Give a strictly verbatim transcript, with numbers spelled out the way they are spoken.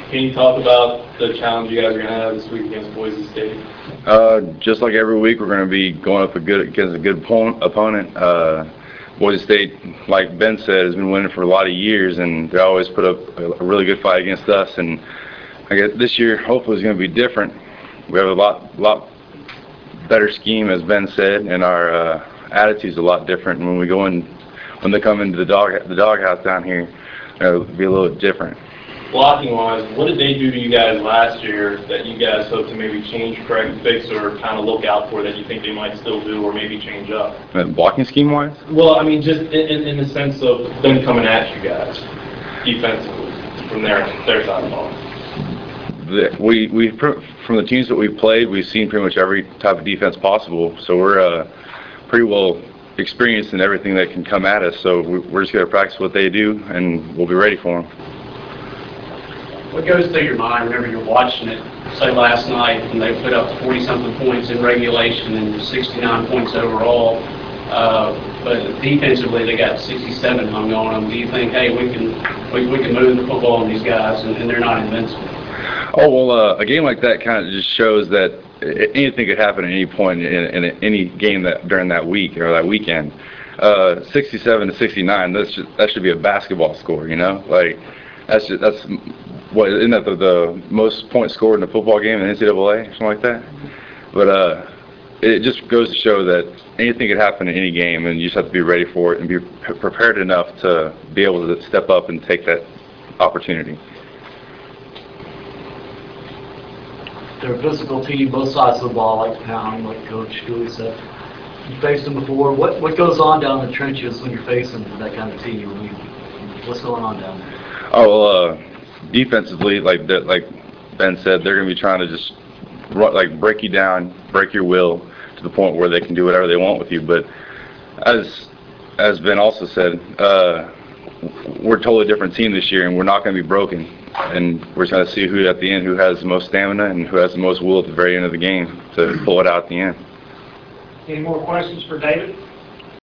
Can you talk about the challenge you guys are going to have this week against Boise State? Uh, just like every week, we're going to be going up a good, against a good opponent. Uh, Boise State, like Ben said, has been winning for a lot of years, and they always put up a really good fight against us. And I guess this year, hopefully, is going to be different. We have a lot, lot better scheme, as Ben said, and our uh, attitude's a lot different. And when we go in, when they come into the dog, the doghouse down here, it'll be a little different. Blocking wise, what did they do to you guys last year that you guys hope to maybe change, correct, fix, or kind of look out for that you think they might still do or maybe change up? And blocking scheme wise? Well, I mean, just in, in the sense of them coming at you guys defensively from their their side of the ball. The, we we from the teams that we've played, we've seen pretty much every type of defense possible. So we're uh, pretty well experienced in everything that can come at us. So we're just going to practice what they do, and we'll be ready for them. What goes through your mind whenever you're watching it, say last night, when they put up forty-something points in regulation and sixty-nine points overall, uh, but defensively they got sixty-seven hung on them. Do you think, hey, we can we, we can move the football on these guys, and, and they're not invincible? Oh, well, uh, a game like that kind of just shows that anything could happen at any point in, in any game that during that week or that weekend. Uh, sixty-seven to sixty-nine, that's just, that should be a basketball score, you know? Like, that's just, that's what isn't that the, the most points scored in a football game in the N C double A or something like that? But uh, it just goes to show that anything could happen in any game, and you just have to be ready for it and be prepared enough to be able to step up and take that opportunity. They're a physical team, both sides of the ball, like pound, like Coach Cooley said. You faced them before. What what goes on down in the trenches when you're facing that kind of team? I mean, what's going on down there? Oh, well, uh, defensively, like that, like Ben said, they're going to be trying to just run, like break you down, break your will to the point where they can do whatever they want with you. But as as Ben also said, uh, we're a totally different team this year, and we're not going to be broken. And we're just going to see who at the end who has the most stamina and who has the most will at the very end of the game to pull it out at the end. Any more questions for David?